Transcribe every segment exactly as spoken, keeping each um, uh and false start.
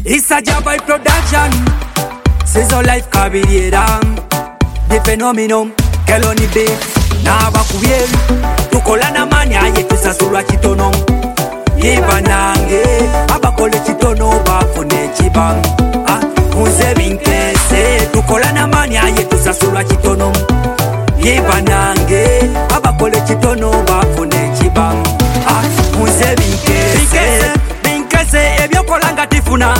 It's a job by production. Sizzle life kabiriera. The phenomenon keloni be. Na bakubieri. Tukola na mani aye tusasura chitono. Yiba nange. Abakole chitono bafune chibang. Ah, unze binkese. Tukola na mani aye tusasura chitono. Yiba nange. Abakole chitono bafune chibang. Ah, unze binkese. Binkese ebyokolanga tifuna.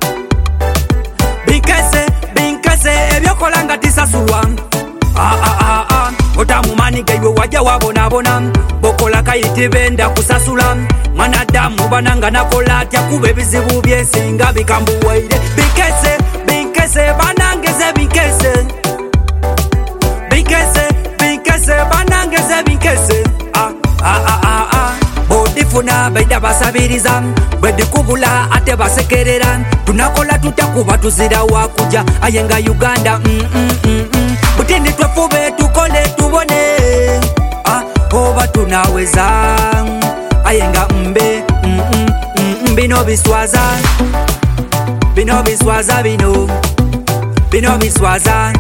Binkese, binkese ebyokolanga tisasulwa. Ah ah ah ah. Otamu mani gaiwe waja wabona bona. Bokola kayiti benda kusasula. Mwanadamu bananga nakola atya kuba ebizibu byensinga bikambuwaire. Binkese, binkese banangeze binkese. Binkese, binkese banangeze binkese. Ah ah ah ah ah. Bodifuna baida basabiriza. Bwedi kubula ate basekerera. Tunakola tutakuba tuzira wakuja. Ayenga Uganda mm mm mm mm. Butindi twefube tukole tubone. Ah, oba tunaweza. Ayenga mbe mm mm mm. Bino biswaza. Bino biswaza bino. Bino biswaza.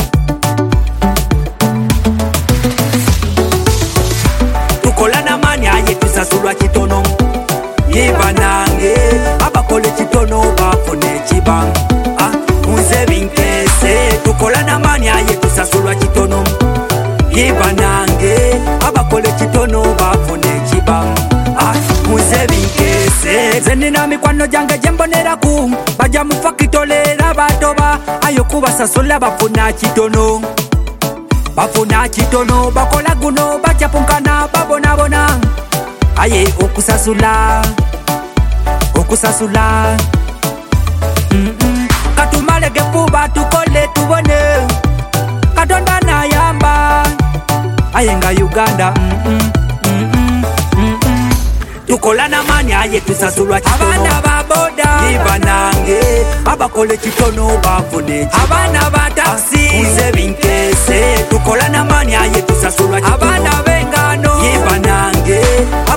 Tukola na mani aye tusasulwa chitono. Yiba nange. Abakole chitono bafune chibang. Ah, unze binkese. Tukola na mani aye tusasulwa chitono. Yiba nange. Abakole chitono bafune chibang. Ah, unze binkese. Zenina mikwano jange jembonera ku. Baja mufakitolera batoba. Ayo kubasasula bafuna chitono. Bafuna chitono. Bakola guno bachapunkana babona bona. Aye okusasula. Okusasula. Mm -mm. Katumale gefuba tukole tubone. Katonda na yamba. Ayenga Uganda mm -mm. Mm -mm. Mm -mm. Tukola na mani aye tusasulwa chitono. Abana baboda. Yiba nange. Abakole chitono bafune chitono. Abana ba taxi. Unze binkese. Tukola na mani aye tusasulwa chitono. Abana bengano. Yiba nange.